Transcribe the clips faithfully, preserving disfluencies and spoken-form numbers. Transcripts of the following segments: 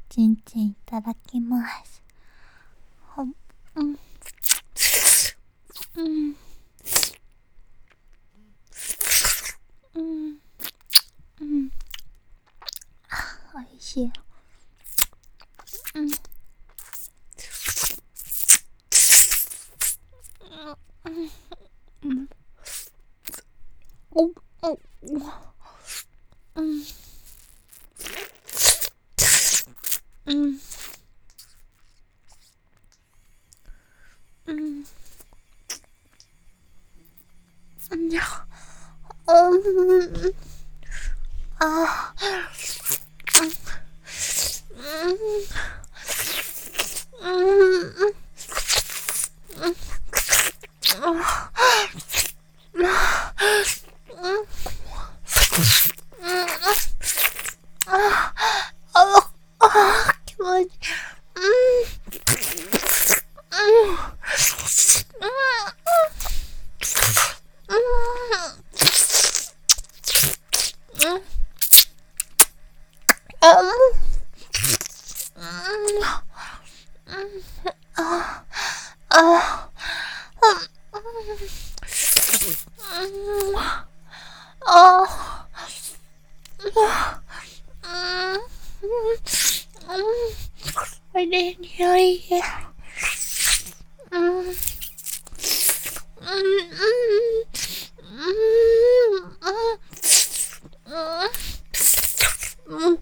ちんちんいただきます。ほん、うん。うん。うん。うん。おいしい。うん。うん。お、お、お。うん。うん。うん。いや、うん。ああ。うん。うん。うん。気持ちいい。I didn't hear you. Mm. Mm. Mm.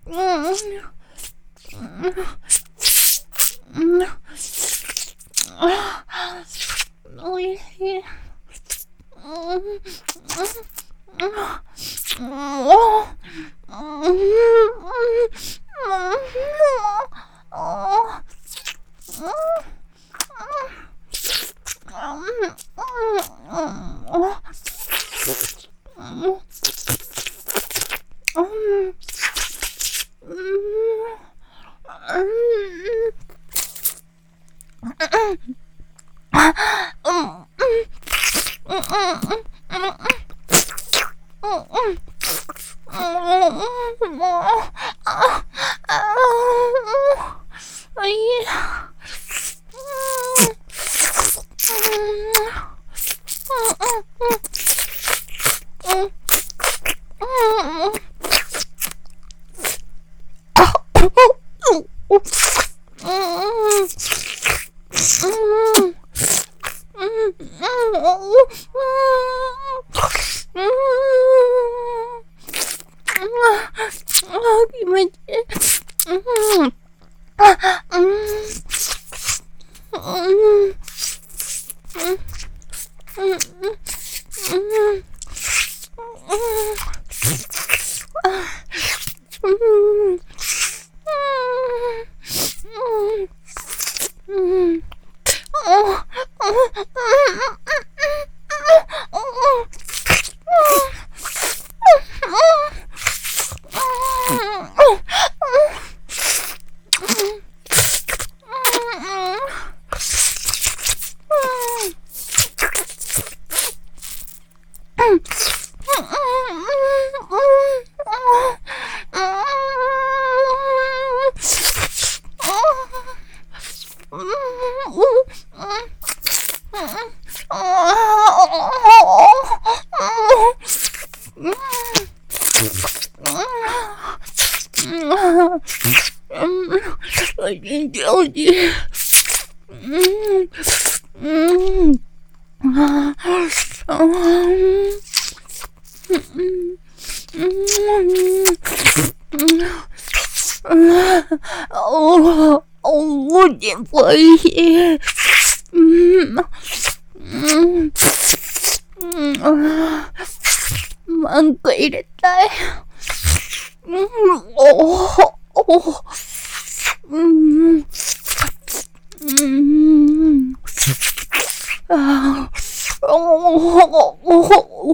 어디 어디 음, 음, 아, 아, 음, 음, 음, 어, 어디 보이지? 음, 음, 음, 많고 이랬다. 음, 어, 어, 음, 음, 아, 어, 어, 어, 어,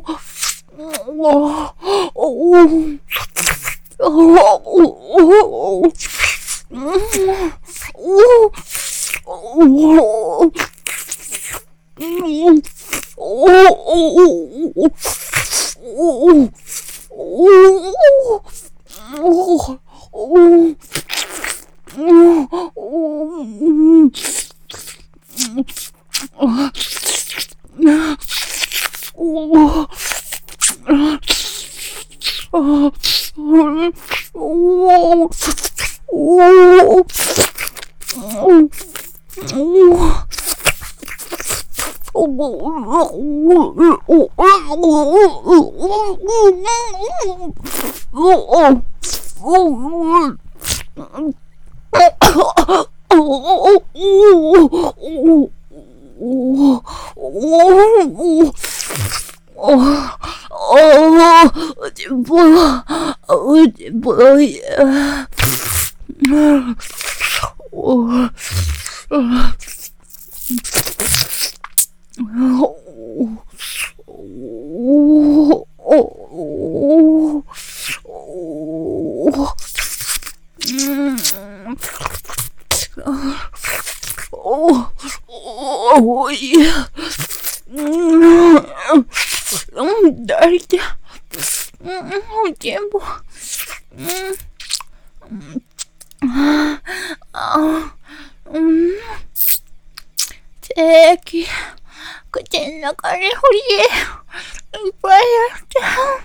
어디 보여, 어디 보여. 날개, tiempo. Jackie, kecil kali huye, bayar dah.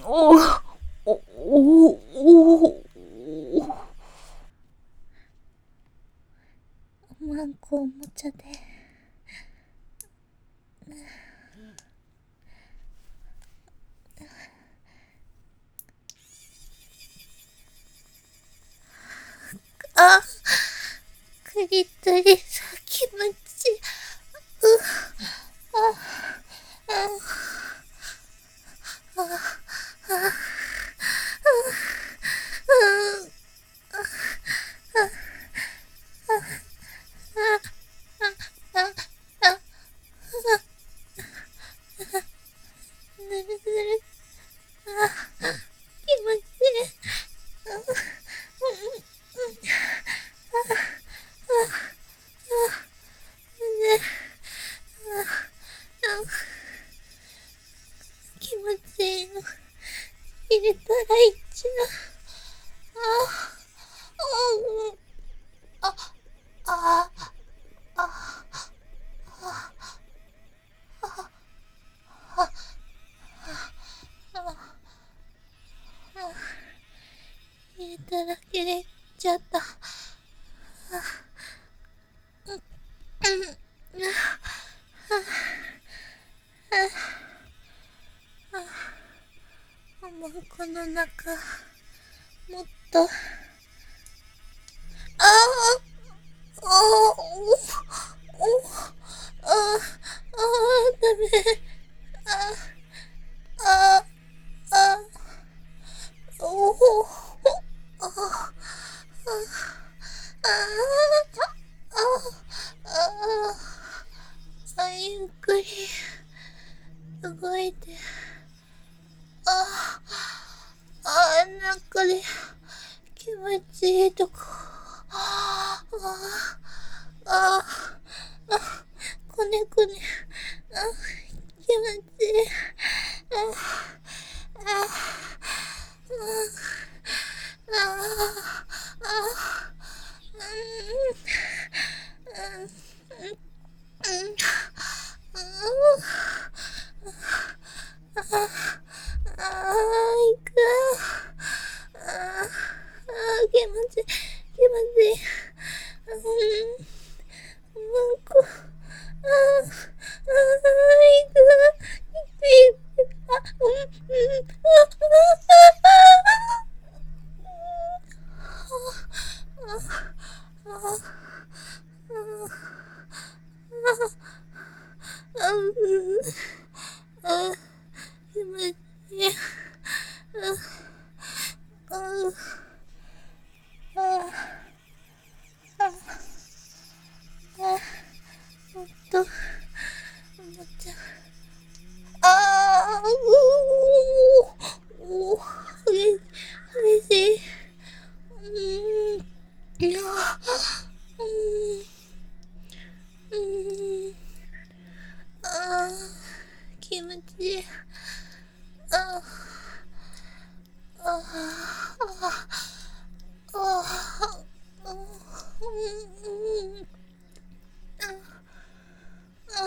おおおおおまんこおもちゃであクリトリス気持ちうあああああぬるぬるあ気持ちいい気持ちいいの入れたらいっちゃうあああ入れたら切れちゃったもうこの中もっとああああおおああダメあああおおあああゆっくり動いてああ中で気持ちいいとこあああこねこねあ気持ちいいあああああいくああ気持ちいい気持ちいいうんうんこああいくいくあうんうんあああうんあ気持ちいいあああああもっともっとああうおお激しいうんいやうんうんああ気持ちいいああああああうんあ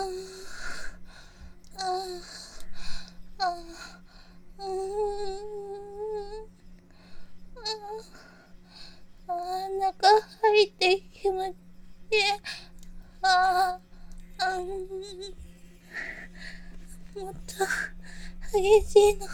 あああうんああ中入って気持ちいいああうんもっと激しいのあ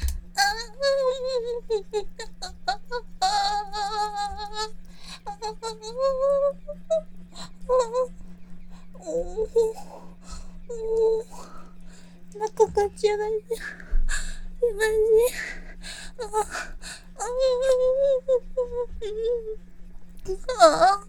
中がちゅられて今ねああ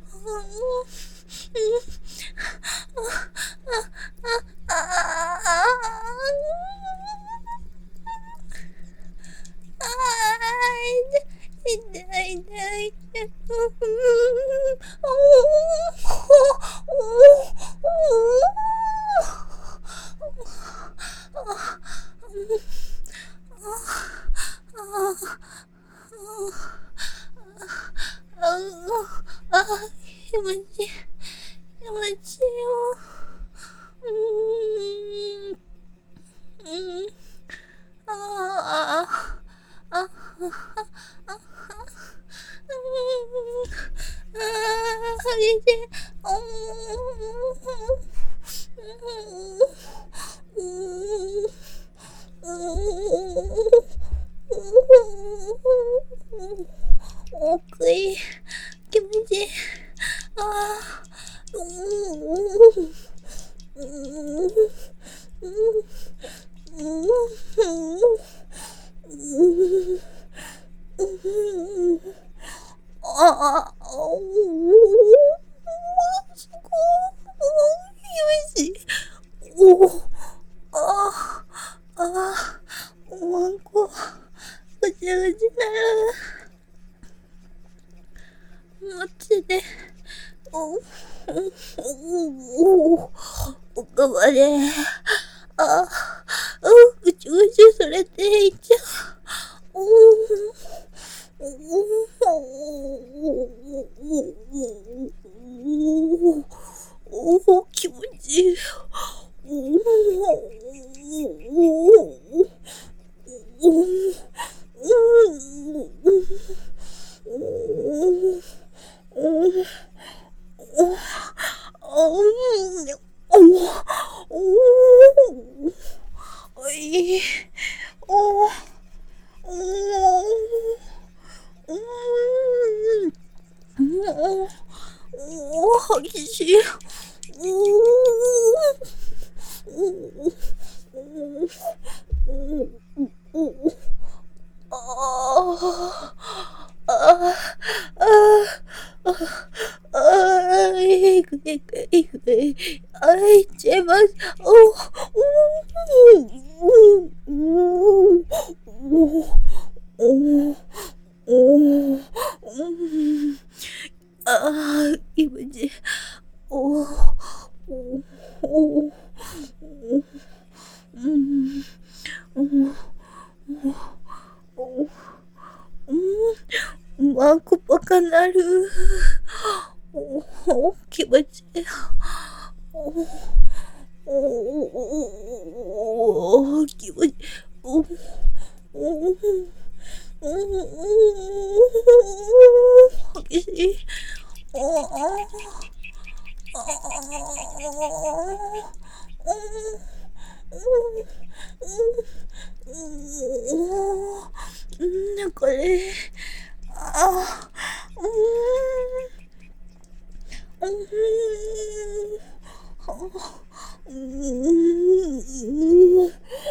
痛い痛い痛いあ気持ちいい気持ちいいようんうんあああ、あ、あ、あ、あ、あ、激しい。奥い、気持ちいい。ああ、うん、うん、うん、うん、うん、うん、ああ、おー、すごい、厳しい。おー、ああ、ああ、おまんこ、ぐちゃぐちゃなる。マジで、お、お、お、お、おかまで。ああ、うん、ぐちゅぐちゅされていっちゃう。おお、おお、お、気持ちいい。おお、おい、お、お、激しい。ああ、ああ、ああ、いくいくいくい、あいっちゃいます。おお、おお、おお、ああ、気持ちいい。おお、おお、うん、うん、うん、ワンコバカなる。おお、気持ちいい。おおお、気持ちいい。おお、おお、激しい。おお、ああ、うん、なんかね、ああ、うん、うん、うん、うん、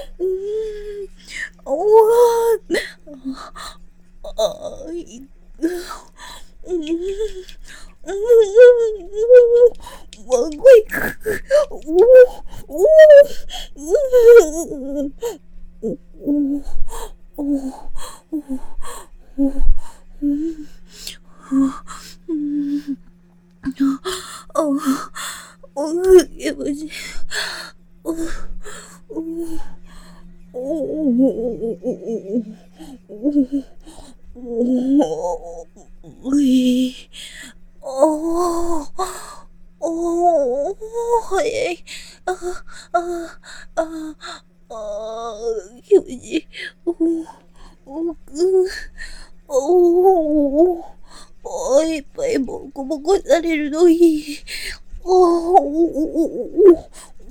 おー、ああ、いく、うん、うん、わんこいく、おー、おー、うん、うん、おー、うん、うん、あ、おう、気持ちいい。おう、おう、おう、おう、うい、おー、おー、早い。あ、あ、あ、あ、気持ちいい。おう、おく、おー、おいっぱいボコボコされるのいい。おー、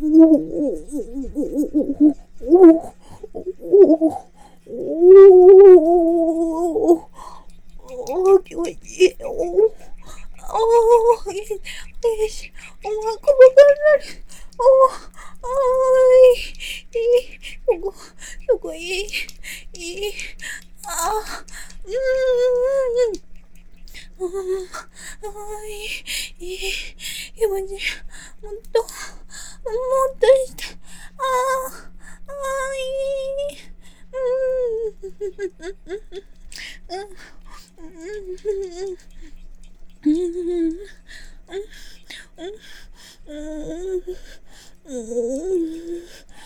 おー、気持ちいい。おー、おー、よし、おまんこばかになる。おー、あーい、いい、ここ、ここいい、いい、あー、うーん、ああ、いい、いい、気持ちいい。もっと、もっとして、ああ、ああ、いい、うん、うん、うん、うん、うん、うん、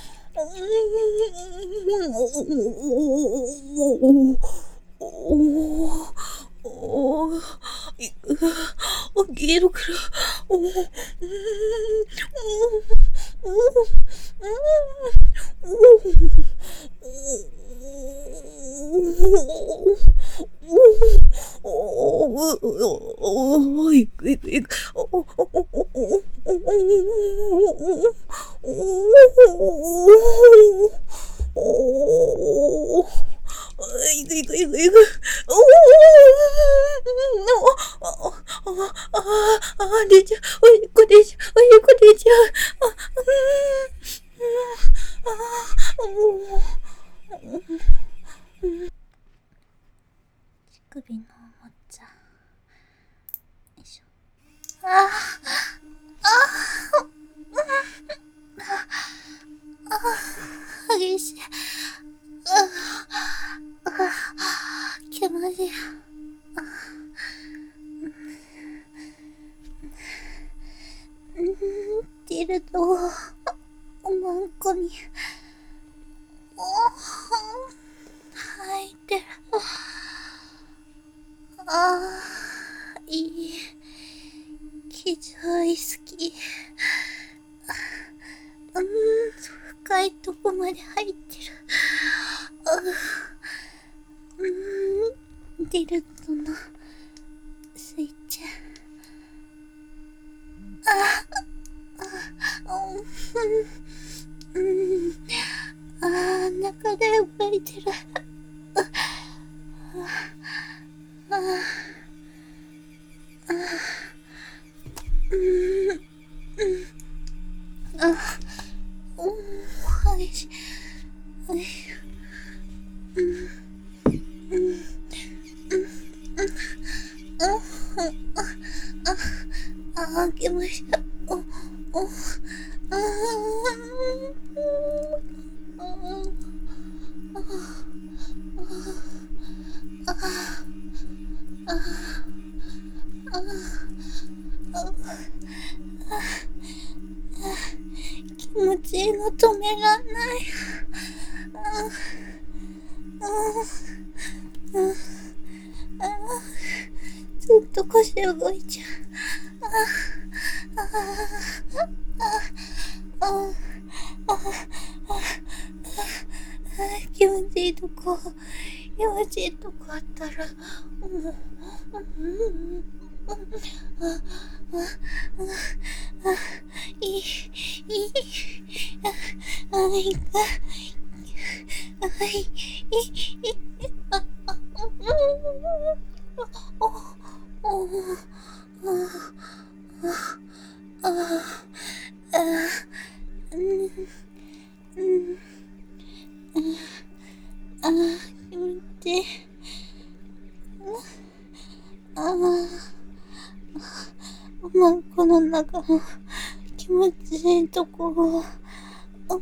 おお、いく、起きるから、おお、うん、うん、うん、うん、 おお、いくいくいく。おおおおおおおおお、いくいくいくいく。おお、ああ、出ちゃう。おいこ出ちゃう。おいこ出ちゃう。あ、うん、ああ、おお。乳首のおもちゃ。よいしょ。ああ、激しい。ああ、気持ちいい。うん、ディルドをおまんこにお入ってる。ああ、いい。気丈い好き。うん、深いとこまで入ってる。うん、ディルドのスイッチ。ああ、うん、うん、ああ、中で動いてる。ああ、うん、うん、あ、おお、激しい。はい、うん、うん、うん、ああ、気持ちいい。お、お、あ気持ちいいの止めらんない。ずっと腰動いちゃう。気持ちいいとこ、気持ちいいとこあったら、うん、うん、うん、いい、いい、あ、あ、いいか、あ、いい、いい、あ、あ、うん、お、お、お、あ、あ、うん、うん、あ、気持ちいい。ああ、おまんこの中の気持ちいいところを、うん、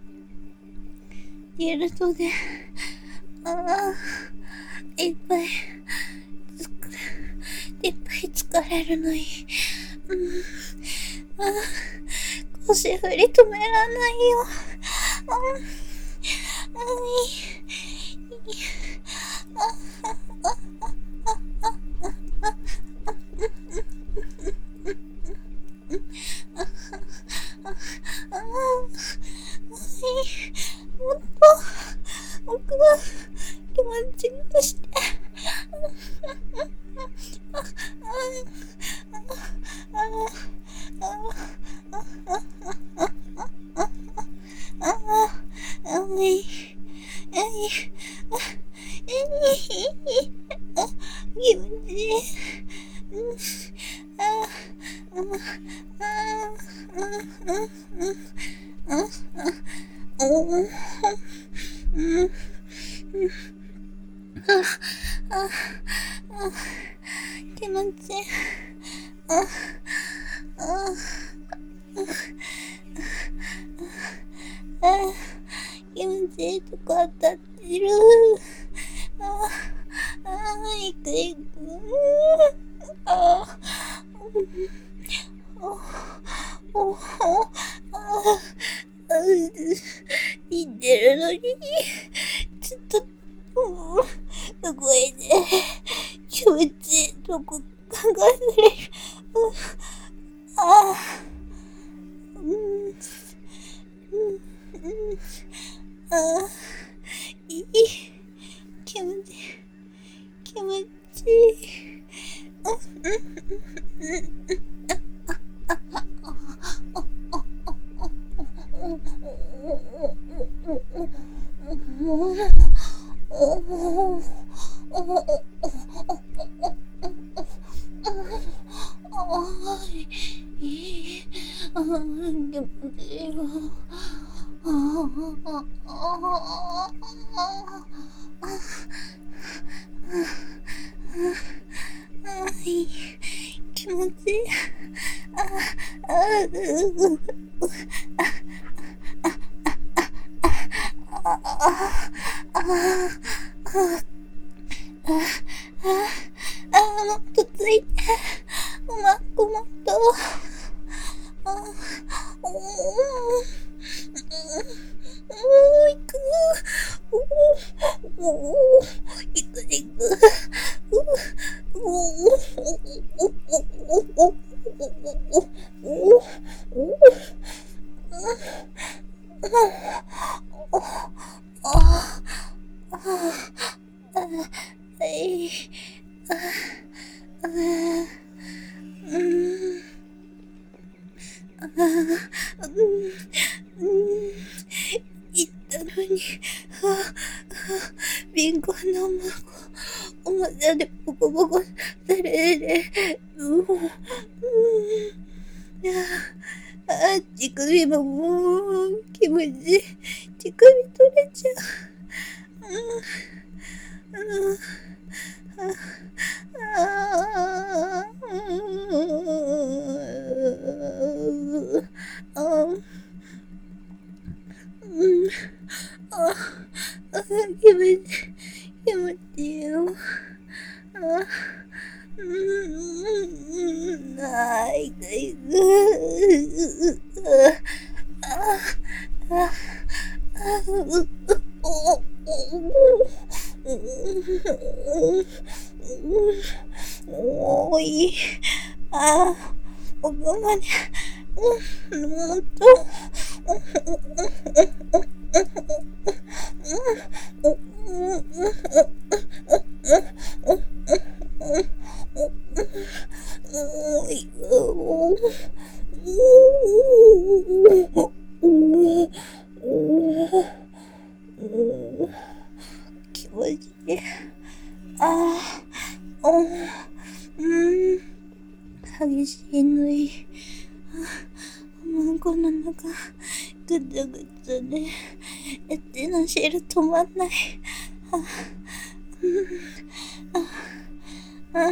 ゲルトで、ああ、いっぱい、つく、いっぱい疲れるのに、うん、ああ、腰振り止めらんないよ。うん、いい、ああ、もっと、僕は気持ちよくして。ああ、あい、あい、あ、えい、あ、気持ちいい。うん、あ、あ、あ、あ、あ、あ、あ、お、うん、うん、あ、あ、あ、気持ちいい。あ、あ、あ、気持ちいいとこ当たってる。あ、あ、いくいく。あ、お、お、お、あ、似てるのに、ちょっと、うん、動いて、気持ちいいとこ考えられる。あ、うん、うん、うん、あ、いい、気持ちいい、気持ちいい。 気持ちいい。ああ、うう、ああ、あ、もっとついて。うまくもっと。あ、おー、おー、いく。おー、おー、いくいく。おー、おー、おー、おー、おー、おー、お言ったのに、敏感なマコ、おもちゃでボコボコされて、うん、うん、あ、乳首ももう気持ちいい。乳首取れちゃう。うん、うん、ああ、あ、うん、あ、あ、気持ちいい。気持ちいいよ。あ、うん、あ、いくいく。あ、あ、あ、う、お、お、おい、あ、奥まで、うん、もっと、おい、お、気持ちいい。ああ、お、うん、激しい縫い。もうこの中、ぐつぐつで、エッチな汁止まんない。あ、うん、あ、あ、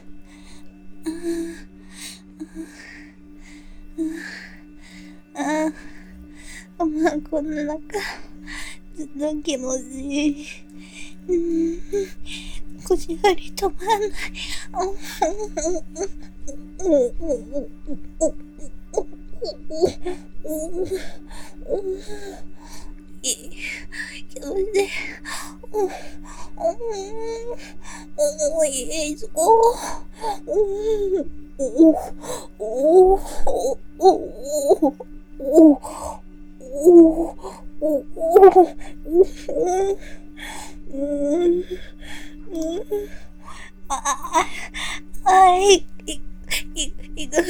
あ、あ、あ、まあこの中、ずっと気持ちいい。うん、腰張り止まんない。いい気持ちいい。おいしそう。おおおおおああ、い、い、い、いく。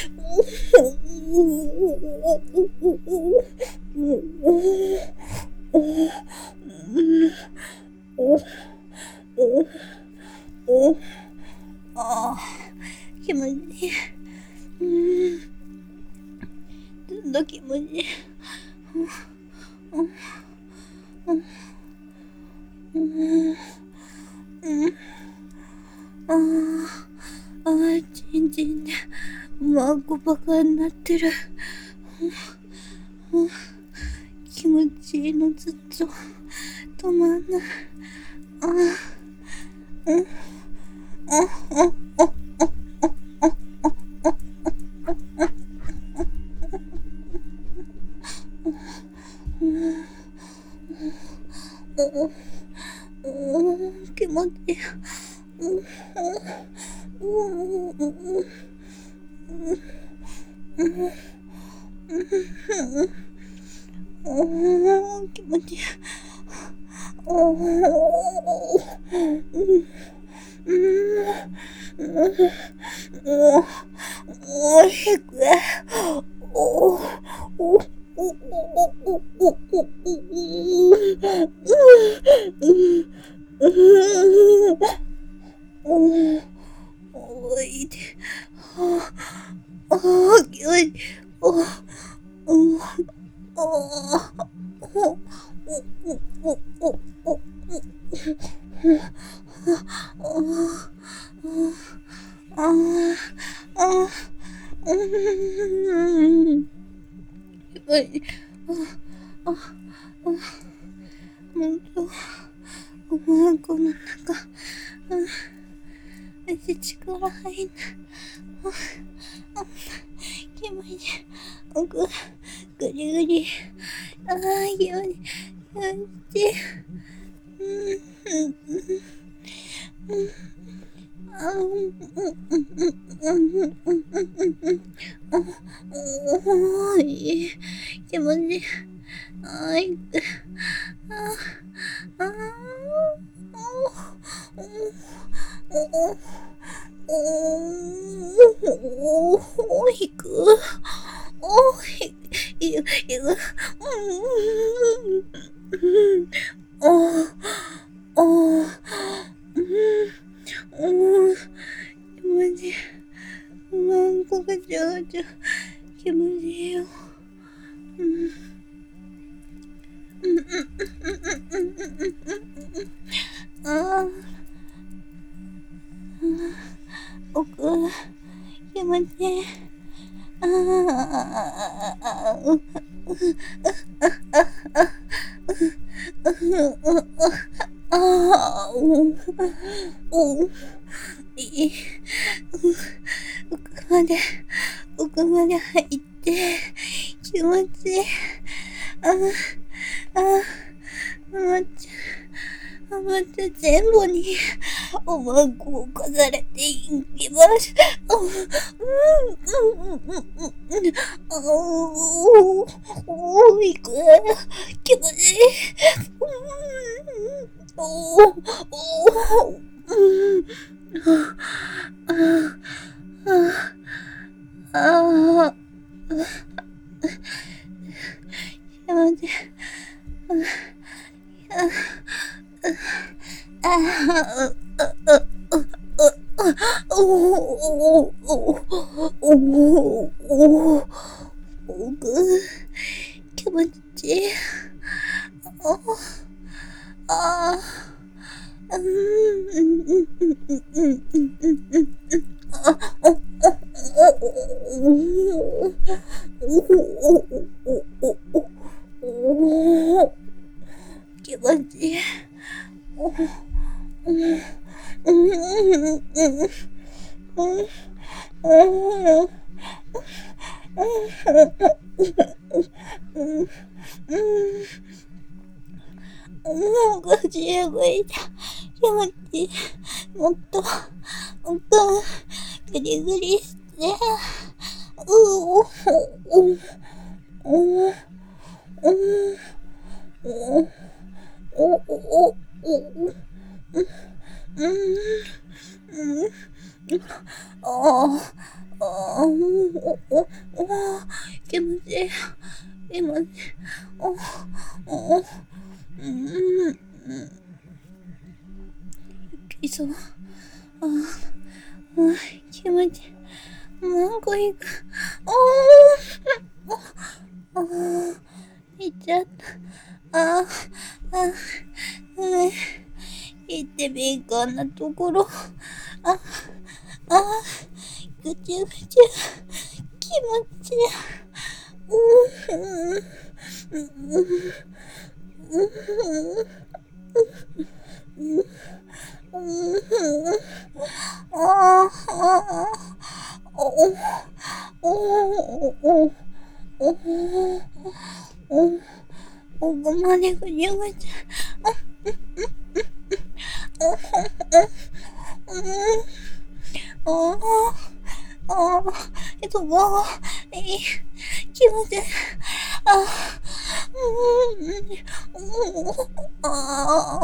ああ、気持ちいい。うん、ずっと気持ちいい。うん、うん、ああ、ああ、ちんちんで、マコバカになってる。気持ちいいのずっと止まんない。ああ、うん、あ、あ、あ、うん、気持ちいい。うん、うん、うん、うん、うん、気持ちいい。おー、うん、うん、おー、おー、ひくえ。おー、おー、 お、お、お、お、お、お、お、おいで、あ、あ、気持ちいい、お、お、お、お、お、お、お、お、ああ、ああ、うん。やっぱり、あ、あ、あ、ほんと、おまんこの中、うん、めっちゃ力入んな。あ、あ、気持ちいい。ぐ、ぐりぐり。ああ、気持ちいい。気持ちいい。うん、うん、うん。あうん、うん、うん、うん、うん、うん、うん、うん。あ、おーい。気持ちいい。あい、あ、あ、あ、お、お、お、お、引く。お、ひ、いく、いく。うん、うん、あ、あ、うん、うん、気持ちいい。うん、こがちゃがちゃ、気持ちいいよ。うん、うん、うん、うん、うん、うん、うん、うん、ああ、僕、気持ちいい。ああ、う、ああ、お、お、いい。奥まで、奥まで入って、気持ちいい。ああ、ああ、まっちゃ、まっちゃ全部に、おまんこを飾れていきます。うん、うん、うん、うん、うん、うん。ああ、おー、おー、いく。気持ちいい。うん、おー、おー、うん。ああ、ああ、やめて。ああ、おお、おお、おお、ぐ、気持ちいい。ああ、うん、うん、うん、うん、うん、うん、うん、うん。あ、お、お、お、お、お、お、お、お、お、気持ちいい。お、うん、うん、うん、うん、うん、もうごじゅうごいた。気持ちいい。もっと、もっと、ぐりぐりして。うお、お、お、お、お、お、お、お、うん、うん、ああ、ああ、お、お、お、気持ちいい。気持ちいい。お、お、うん、うん、いそう。ああ、気持ちいい。なんかいいか。おー、ああ、行っちゃった。ああ、ああ、うん、行って敏感なところ。あ、ああ、ぐちゅぐちゅ、気持ちいい。うん、うん、うん、うん、うん、うん、ああ、お、お、お、お、お、ここまでぐにゅぐちゅ。ああ、ああ、えっと、もう、えー、気持ちいい。ああ、うん、うん、ああ、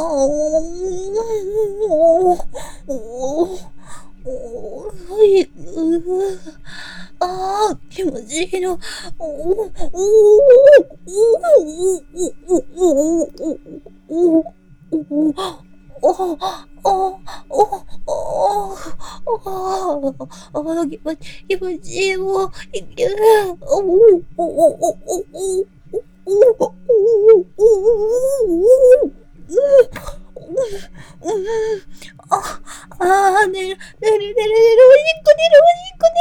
おー、おー、おー、いく。ああ、気気持ちいいの。おお、おお、おお、おお、おお、おお、おお、気持ち、気持ちいい、もう、いける。おお、おお、おお、おお、おお、あ、あー、寝る、寝る、寝る、寝る、おしっこ出る、おしっこ